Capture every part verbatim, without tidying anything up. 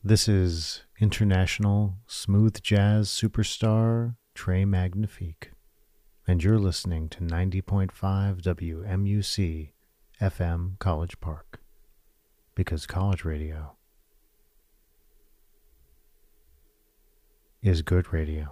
This is international smooth jazz superstar Trey Magnifique, and you're listening to ninety point five W M U C F M College Park, because college radio is good radio.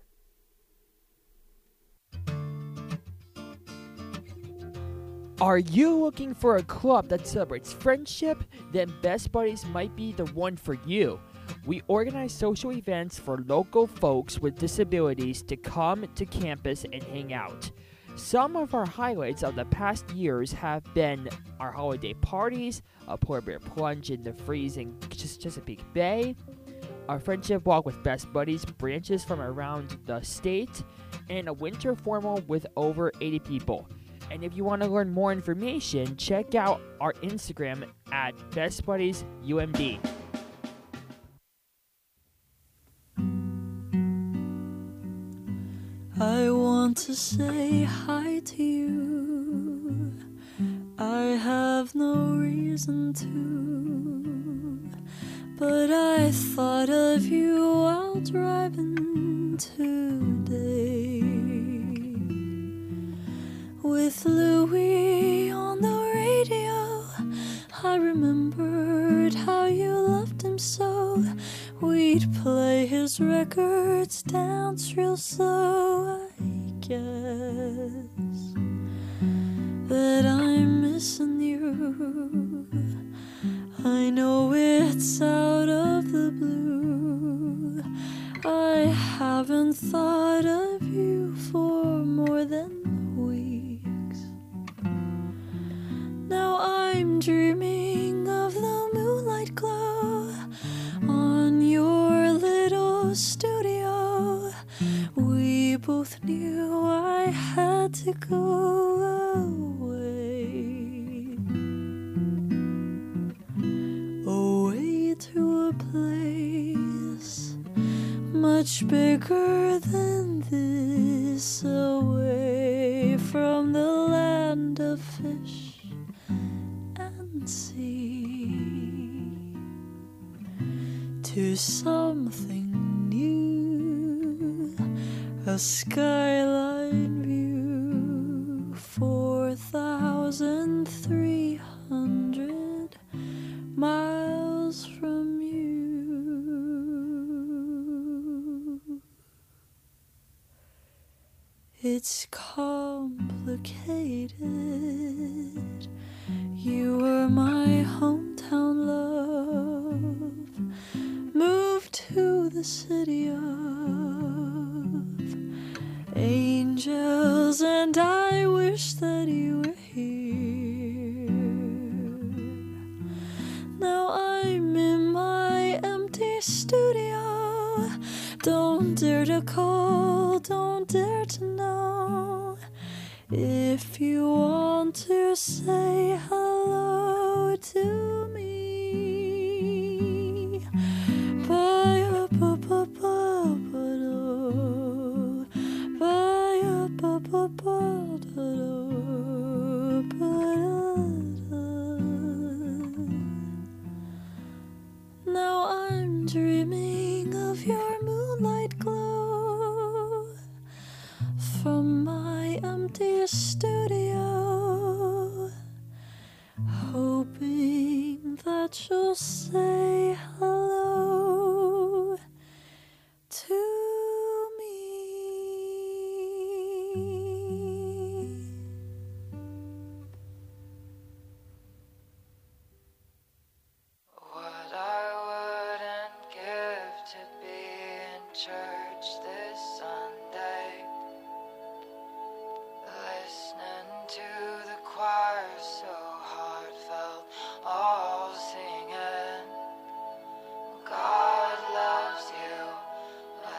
Are you looking for a club that celebrates friendship? Then Best Buddies might be the one for you. We organize social events for local folks with disabilities to come to campus and hang out. Some of our highlights of the past years have been our holiday parties, a polar bear plunge in the freezing Chesapeake Bay, our friendship walk with Best Buddies branches from around the state, and a winter formal with over eighty people. And if you want to learn more information, check out our Instagram at Best Buddies U M D. I want to say hi to you. I have no reason to, but I thought of you while driving today. With Louis on the radio, I remembered how you loved him so. We'd play his records, dance real slow. I guess that I'm missing you. I know it's out of the blue. I haven't thought of you for more than weeks. Now I'm dreaming of the moonlight glow on your little studio. We both knew I had to go away, away to a place much bigger than this, away from the land of fish and sea, to something new, a skyline view, four thousand three hundred miles from you. It's complicated. You were my hometown love, moved to the city of angels, and I wish that you were here. Now I'm in my empty studio. Don't dare to call, don't dare to know. If you want to say hello to me, bye ba ba ba ba do, bye ba ba ba do, ba da. Now I'm dreaming of your moonlight glow from my empty studio, hoping that you'll say hello to me. What I wouldn't give to be in church this Sunday, listening to the choir so heartfelt, all singing, God loves you,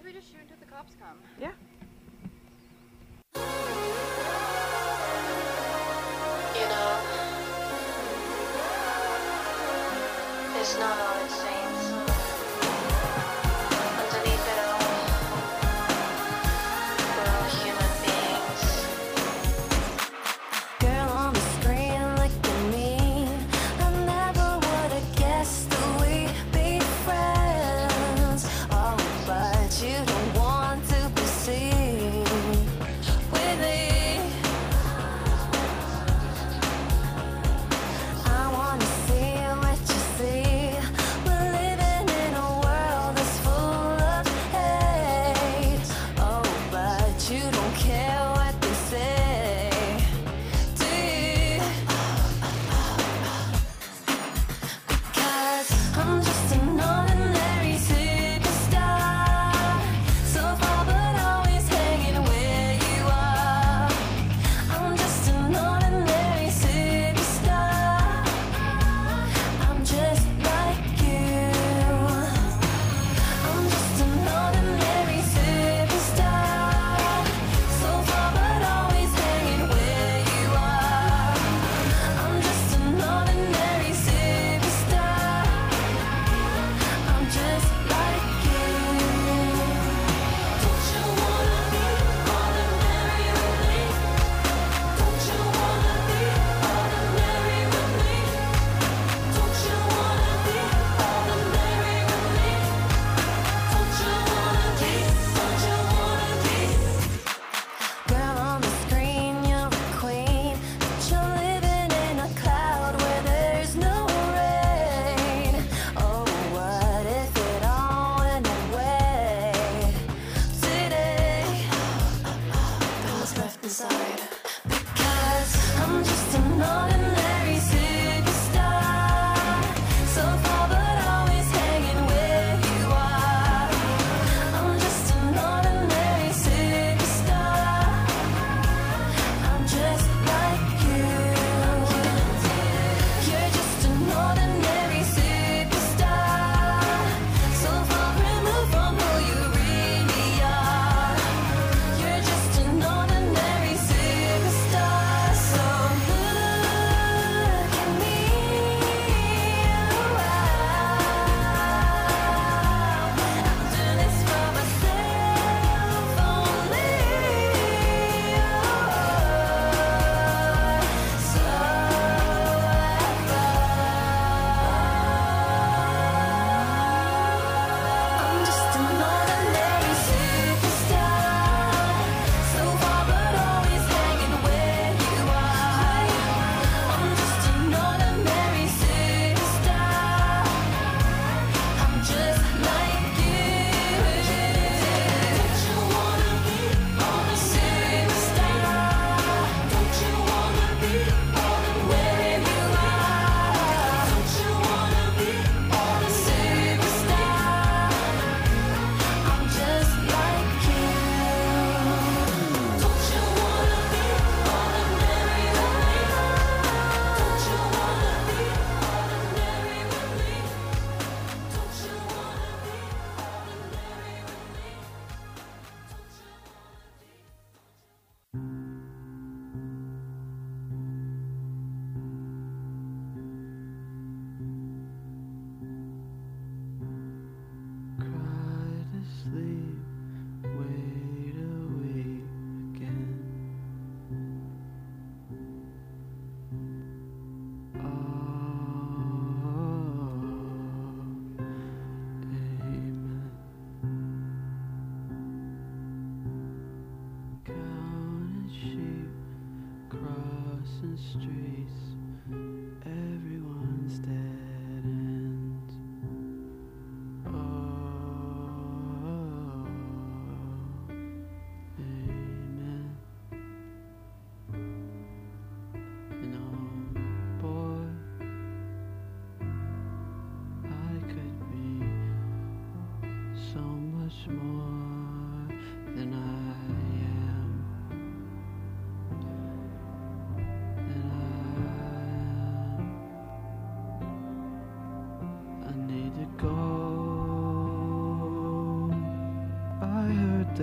if we just shoot until the cops come? Yeah. You know, it's not all it seems. Underneath it all, we're all human beings. Girl on the screen, look at me. I never would have guessed that we'd be friends. Oh, but you don't want to be seen with me. I wanna see what you see when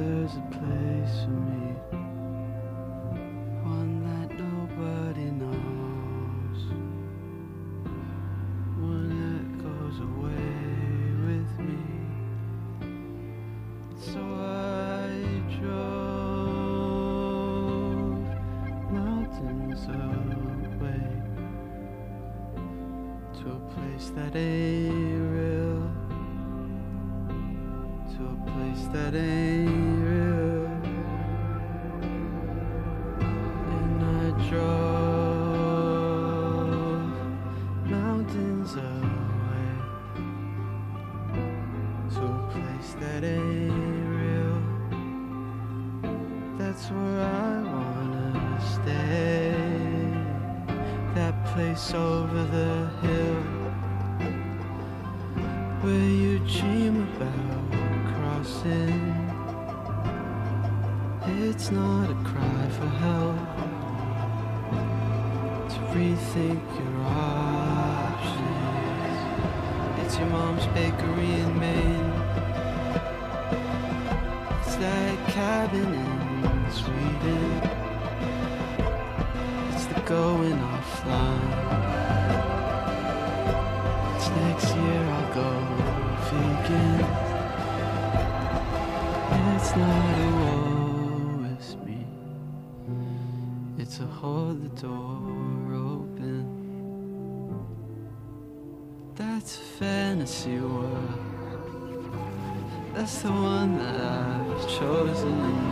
there's a place for me, one that nobody knows, one that goes away with me. So I drove mountains away to a place that ain't real, to a place that ain't real. And I drove mountains away to a place that ain't real. That's where I wanna stay, that place over the hill where you dream about crossing. It's not a cry for help, to rethink your options. It's your mom's bakery in Maine, it's that cabin in Sweden, it's the going offline. It's next year I'll go vegan. It's not a woe, it's me. It's a hold the door open. That's a fantasy world. That's the one that I've chosen.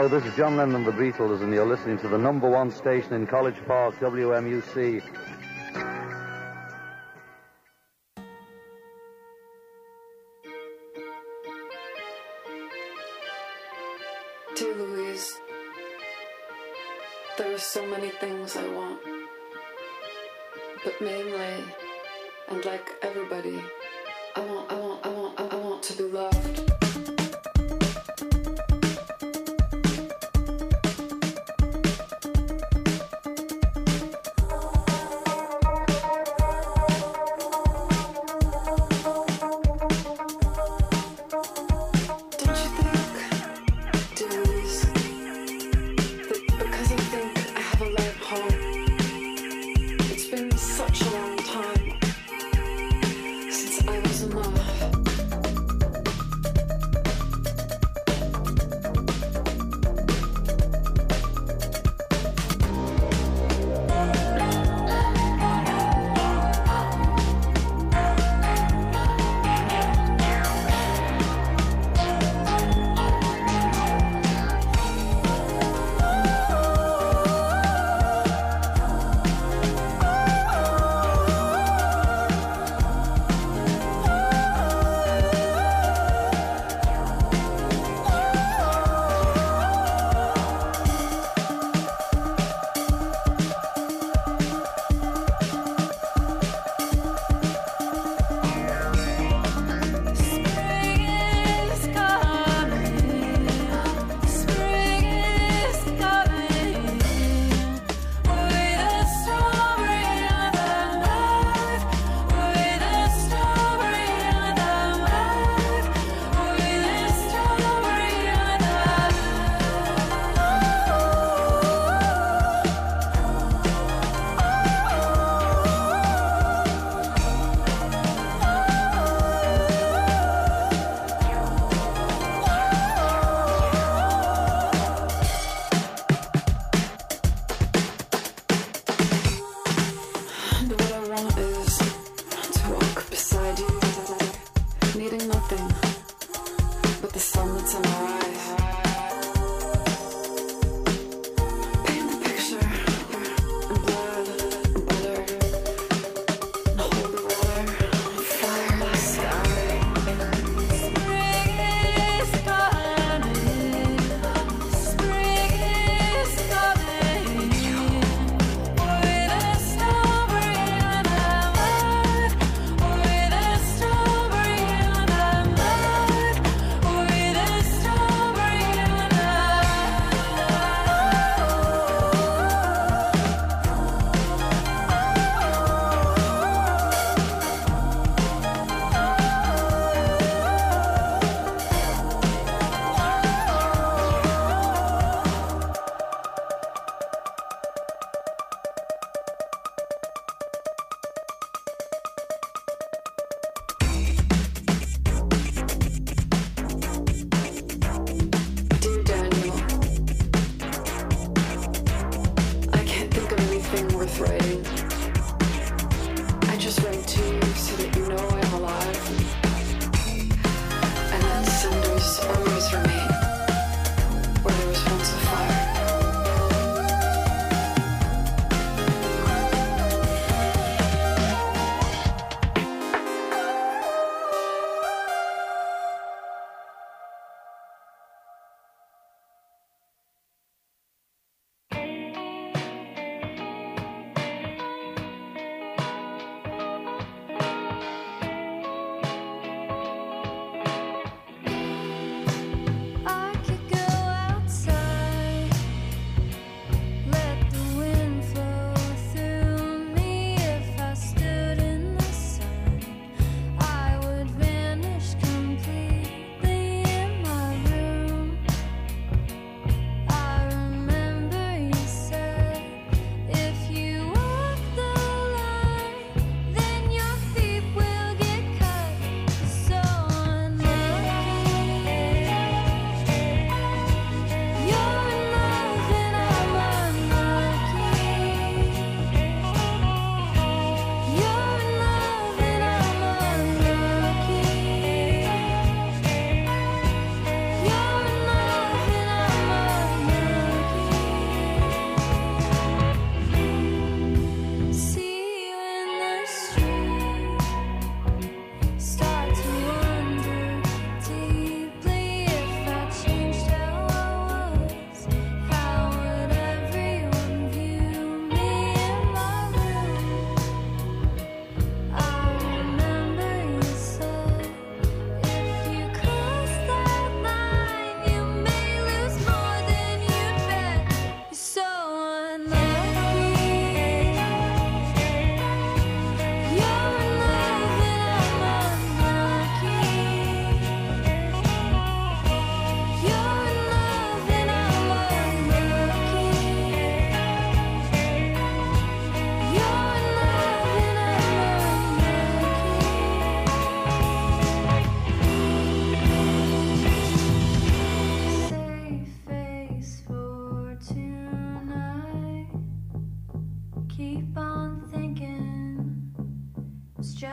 this is John Lennon and the Beatles, and you're listening to the number one station in College Park, W M U C. Dear Louise, there are so many things I want, but mainly, and like everybody, I want, I want, I want, I want to be loved. Such a long time since I was enough.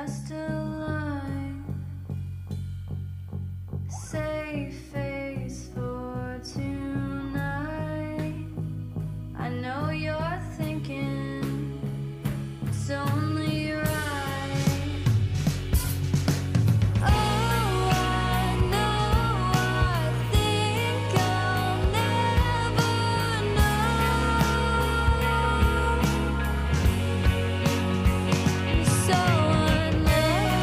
just a line. Save face for tonight. I know you're thinking it's only right. Oh, I know, I think I'll never know. So unless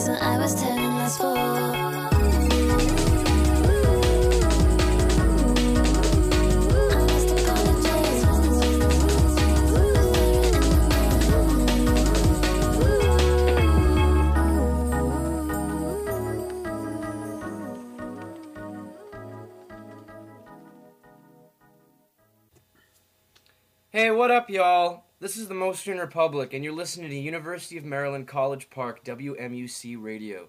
when I was ten, last fall. Hey, what up, y'all? This is the Mostyn Republic, and you're listening to University of Maryland College Park, W M U C Radio.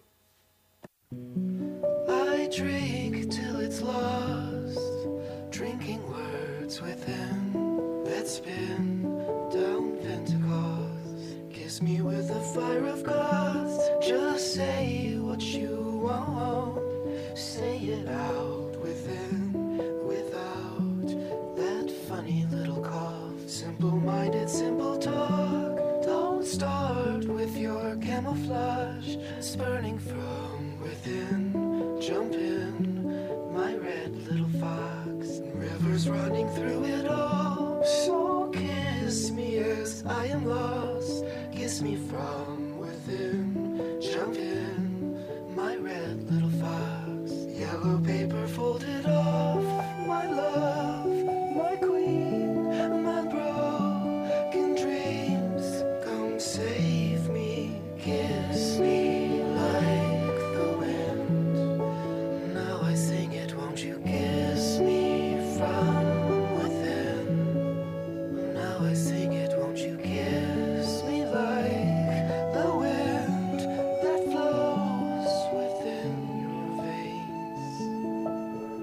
I drink till it's lost, drinking words within that spin down Pentecost. Kiss me with the fire of God, just say what you want, say it out within, without that funny little cough. Simple-minded, simple talk, don't start with your camouflage, spurning from within, jump in, my red little fox, rivers running through it all, so kiss me as I am lost, kiss me from within, jump in, my red little fox, yellow paper folded off, my love, my queen, my broken dreams, come save me, kiss me like the wind. Now I sing it, won't you kiss me from within? Now I sing it, won't you kiss me like the wind that flows within your veins?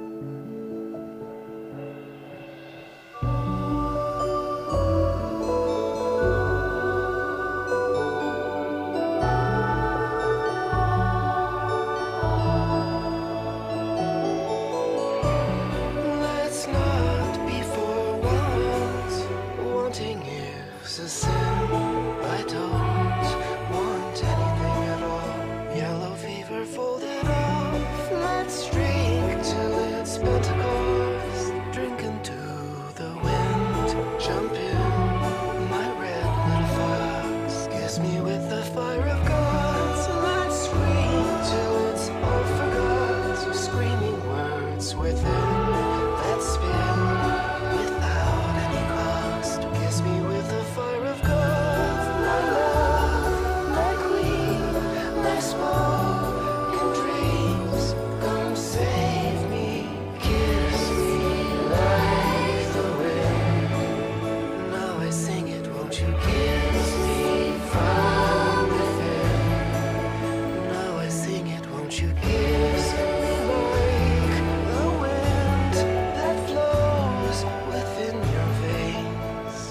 Let's not be for once. Wanting is a sin. I don't want anything at all. Yellow fever folded off. Let's drink till it's Pentecost. Drinking to the wind. Jump in, my red little fox. Kiss me with the fire of God. Let's scream till it's all forgot. Screaming words within. Let's spin without any cost. Kiss me with the fire of God. My love, my queen, my smoking dreams. Come save me, kiss me like the wind. Now I sing it, won't you kiss me from within? Now I sing it, won't you kiss me like the wind that flows within your veins?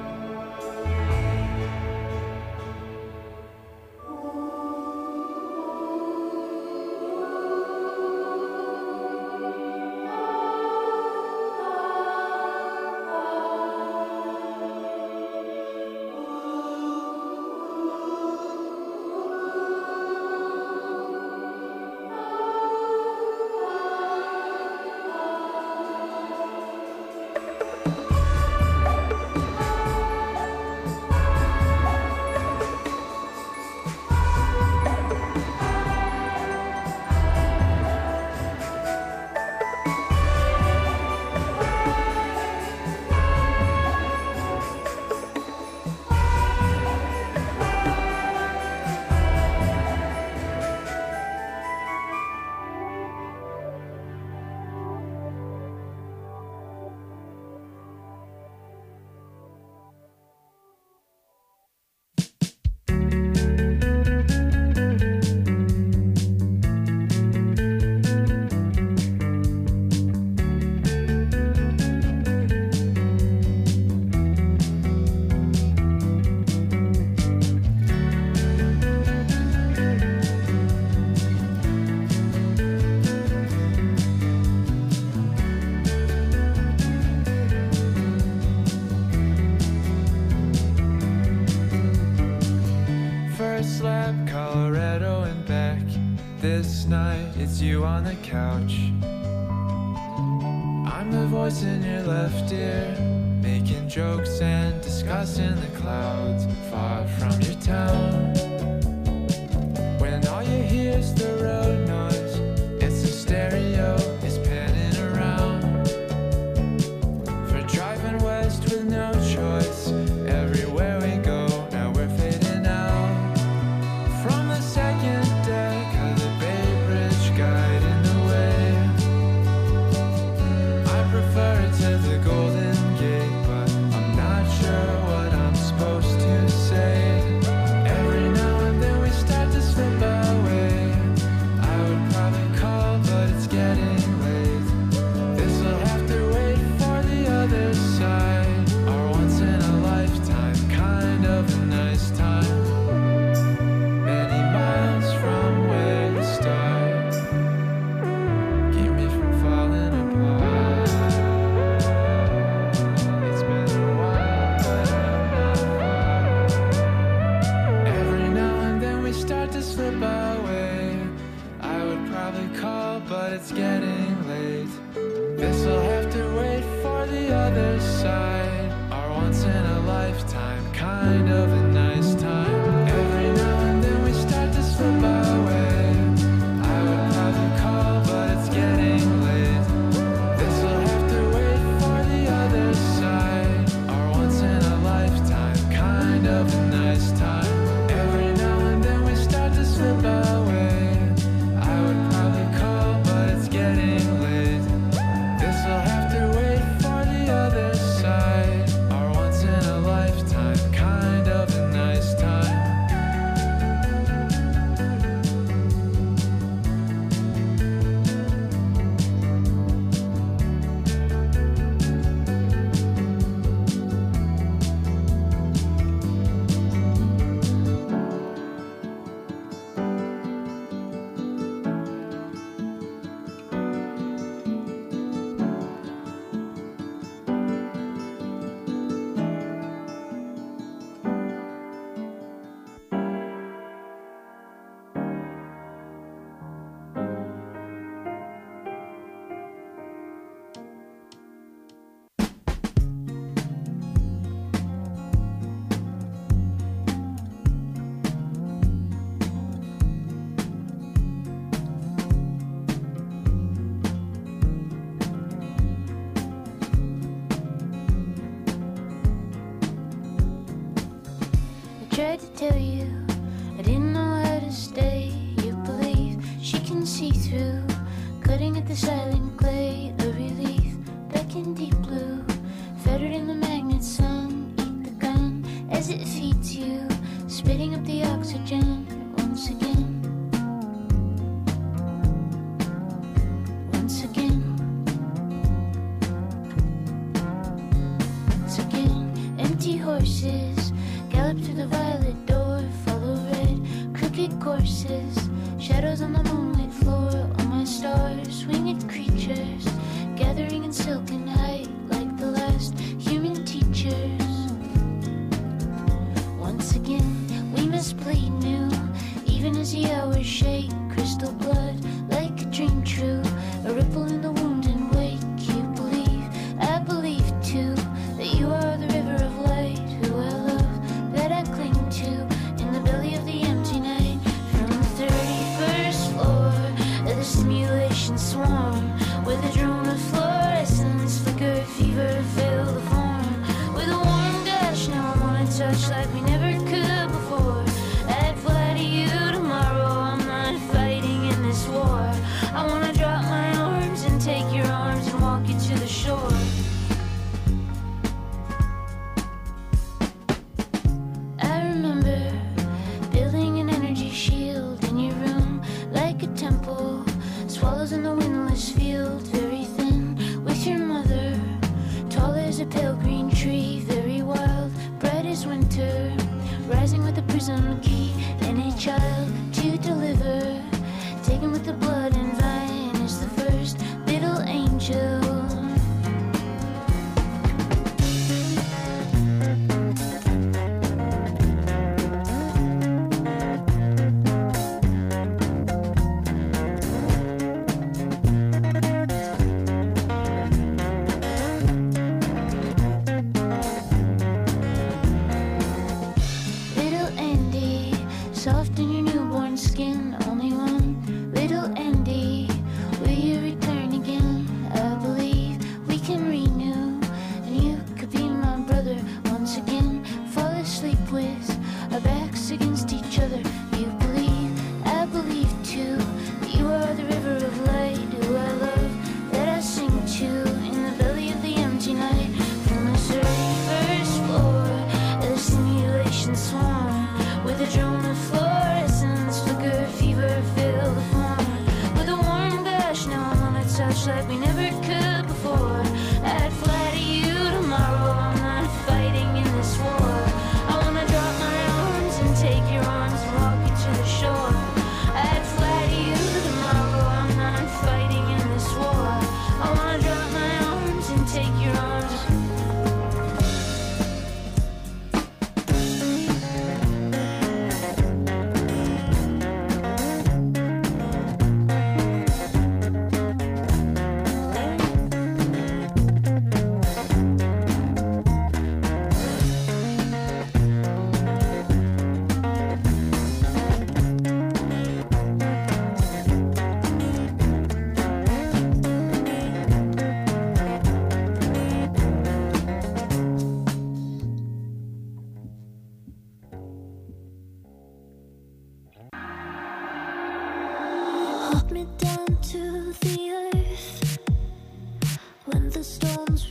First lap, Colorado and back. This night, it's you on the couch. I'm the voice in your left ear, making jokes and discussing the clouds far from your town. When all you hears the road noise. It's a stereo, it's panning around. For driving west with no choice, everywhere we go, now we're fading out. From the second deck of the Bay Bridge guiding the way, I prefer it to the Golden Gate, but I'm not sure what I'm supposed to say. Every now and then we start to slip away. I would probably call, but it's getting late. This'll have to wait for the other side. Our once in a lifetime kind of a nice time. Many miles from where to start. Keep me from falling apart. It's been a while, but I'm not far. Every now and then we start to slip away. I would probably call, but it's getting late. This'll have to wait for the other side. Our once in a lifetime kind of a nice time. Every now and then we start to slip away. I would probably call, but it's getting late. This'll have to wait for the other side. Our once in a lifetime kind of a nice time. Every now and then we start to slip away. I would probably call, but it's getting late. This'll have to wait for the other side. Our once in a lifetime kind of a nice time. I tried to tell you I didn't know how to stay. You believe she can see through, cutting at the silent clay. A relief back in deep blue, fettered in the magnet sun. Eat the gun as it feeds you, spitting up the oxygen once again. Once again. Once again. Empty horses gallop through the violet door, follow red, crooked courses, shadows on the moonlit floor. All my stars, winged creatures, gathering in silken height like the last human teachers. Once again, we must bleed new, even as the hours shake. Crystal blood, like a dream true, a ripple in the wound and wake. You believe, I believe too, that you are the river of light, who I love, that I cling to, in the belly of the empty night. From the thirty-first floor of the simulation swarm, with a drone of fluorescence, flicker, fever, fill the form. With a warm dash, now I wanna touch like we never could before. I'd fly to you tomorrow, I'm not fighting in this war. I wanna drop my arms and take your arms and walk you to the shore. I remember building an energy shield in your room, like a temple, swallows in the windless field, very thin, with your mother, tall as a pale green tree, very wild, bright as winter, rising with a prism key, and a child to deliver, taken with the blood and vine is the first little angel. Little Andy, soft in your newborn skin, only one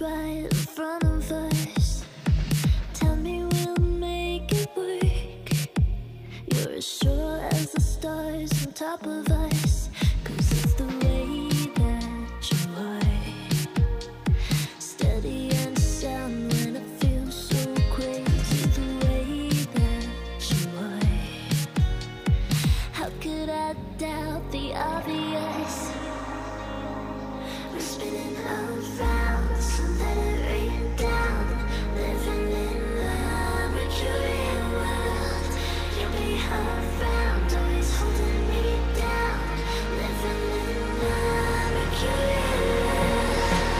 right in front of us. Tell me we'll make it work. You're as sure as the stars on top of us, 'cause it's the way that you are. Steady and sound when it feels so crazy, the way that you are. How could I doubt the obvious? We're spinning around, so let it rain down. Living in the mercurial world. You'll be around, always holding me down. Living in the mercurial world.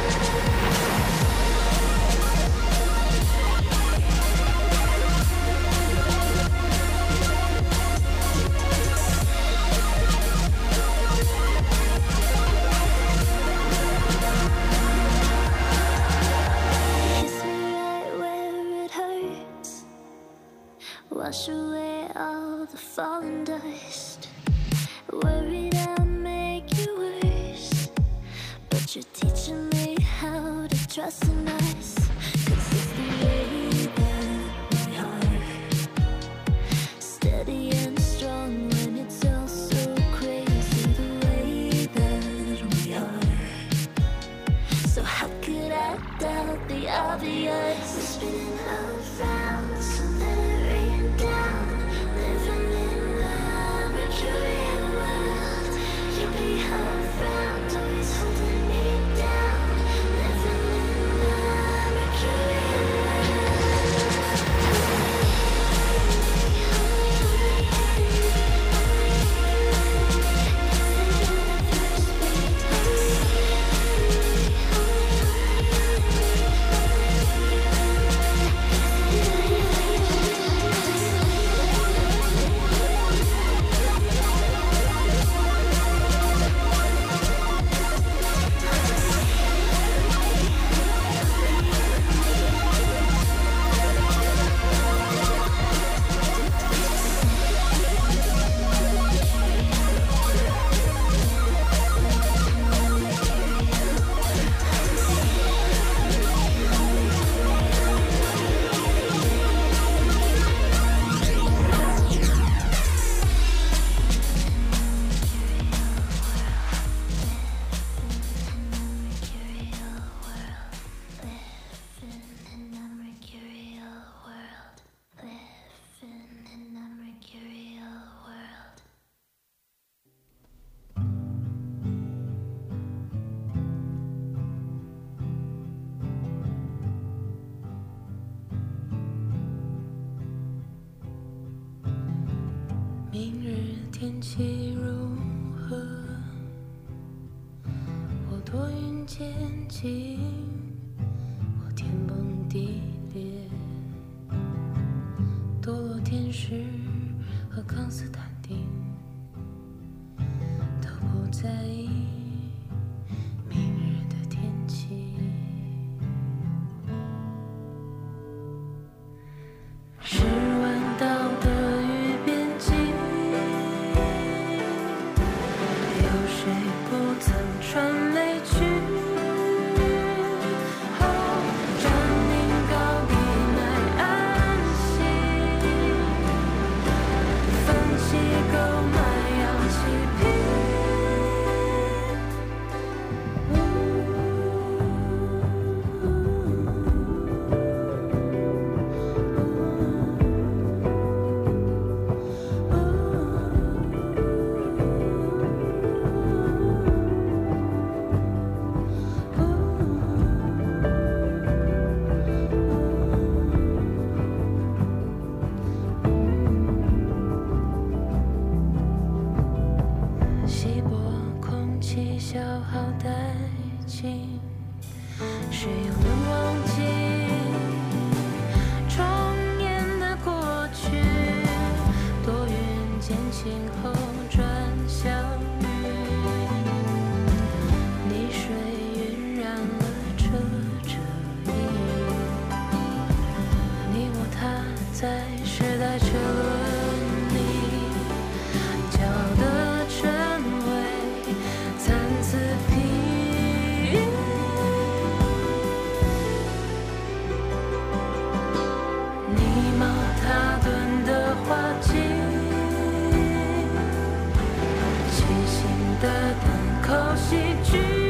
Kiss me right where it hurts. Wash away all the fallen dust. Worried I'll make you worse, but you're teaching me how to trust in us. 'Cause it's the way that we are. Steady and strong when it's all so crazy, the way that we are. So how could I doubt the obvious? We're spinning around, so let it rain down. Living in the mercurial world. You'll be around, always holding me down. Living in the mercurial 的单口喜剧。